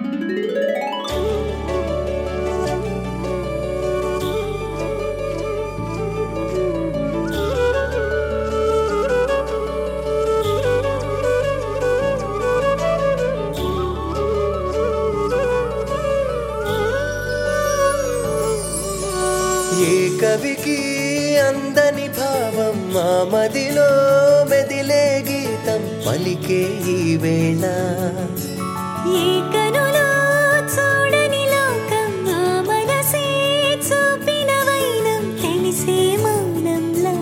ఏ కవికి అందని భావం మా మదిలో మెదిలే గీతం పలికే ఈ వేళ ఏ కనులో చూడని లోకం మా మనసే చూపిన వైనం తెలిసే మౌనంలా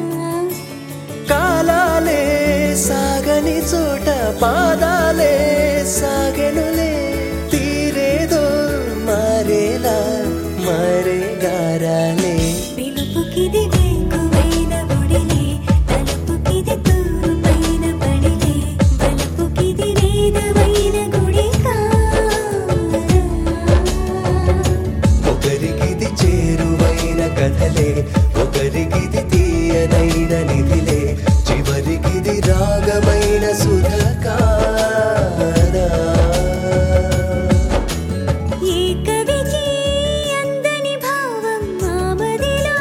కాలాలే సాగని చోట పాదాలే సాగెనులే తీరేదో మారేలా మారే గారాలే పిలుపుకిది వేకువైన ఒడిలే తలుపుకిది తూర్పైన పడిలే బలుపుకిది వేదమైన గుడి ఒకరికిది చేరువైన కథలే ఒకరికిది తీయనైన నిధిలే చివరికిది రాగమైన సుధకారా ఏ కవికి అందని భావం మా మదిలో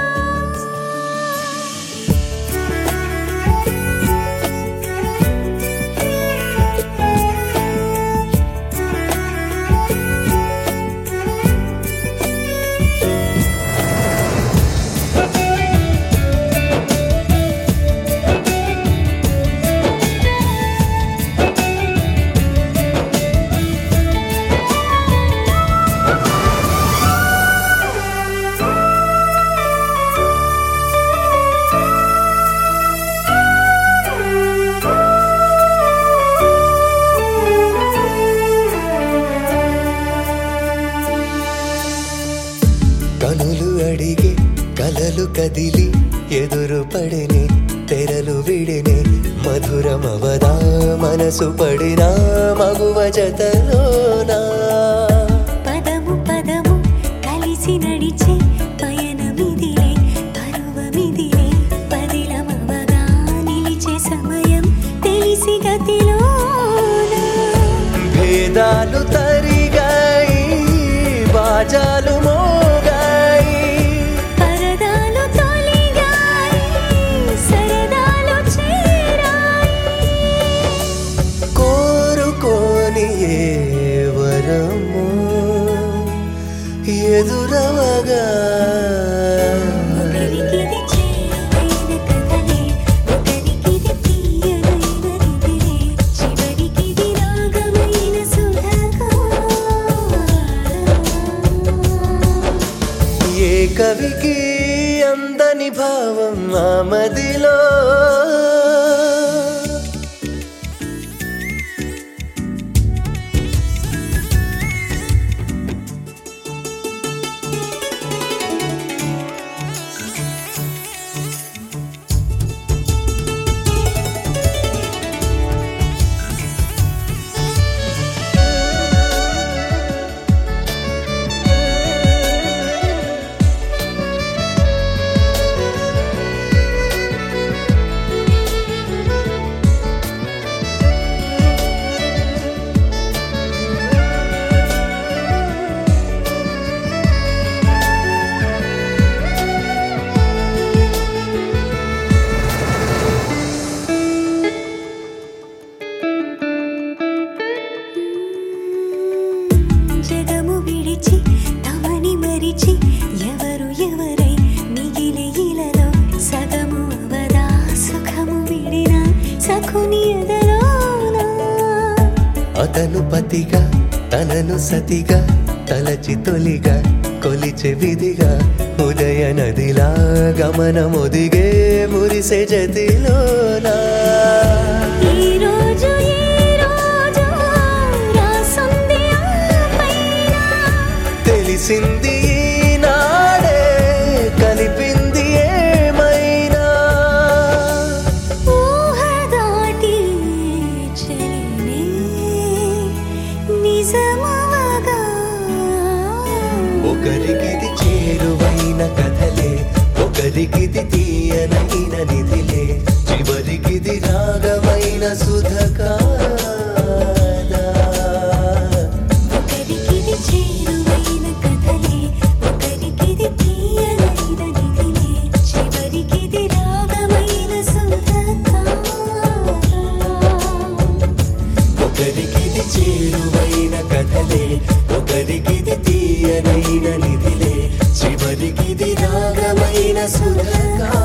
కనులు అడిగే కలలు కదిలి ఎదురు పడినే తెరలు విడినే మధురమవదా మనసు పడినా మగువ జతలోనా పదము పదము కలిసి నడిచే పయనమిదిలే పరువమిదిలే పదిలమవగా నిలిచే సమయం తెలిసి గతిలోనా భేదాలు తరిగాయి బాజాలు మోగాయి పరదాలు తొలిగాయి సరదాలు చేరాయి కోరుకోని ఏ వరము ఎదురవగా ఒకరికిది చేరువైన కథలే ఒకరికిది తీయనైన నిధిలే చివరికిది రాగమైన సుధకారా ఏ కవికి అందని భావం మా మదిలో జగము విడిచి తమని మరిచి ఎవరు ఎవరై మిగిలి ఇలలో సగము అవదా సుఖము విడిన సఖుని ఎదలోనా అతను పతిగా తనను సతిగా తలచి తొలిగా కొలిచె విధిగా ఉదయ నదిలా గమనమొదిగే మురిసె జతిలోనా ఈ రోజు రాసుంది ఆ పైన తెలిసింది ఈనాడే కలిపింది ఏమైనా ఊహ దాటి చెలినే నిజమవగా ఒకరికిది చేరువైన కథలే ఒకరికిది తీయనైన నిధిలే చివరికిది రాగమైన సుధకారా ఒకరికి తీయనైన నిధిలే చివరికిది రాగమైన సురగా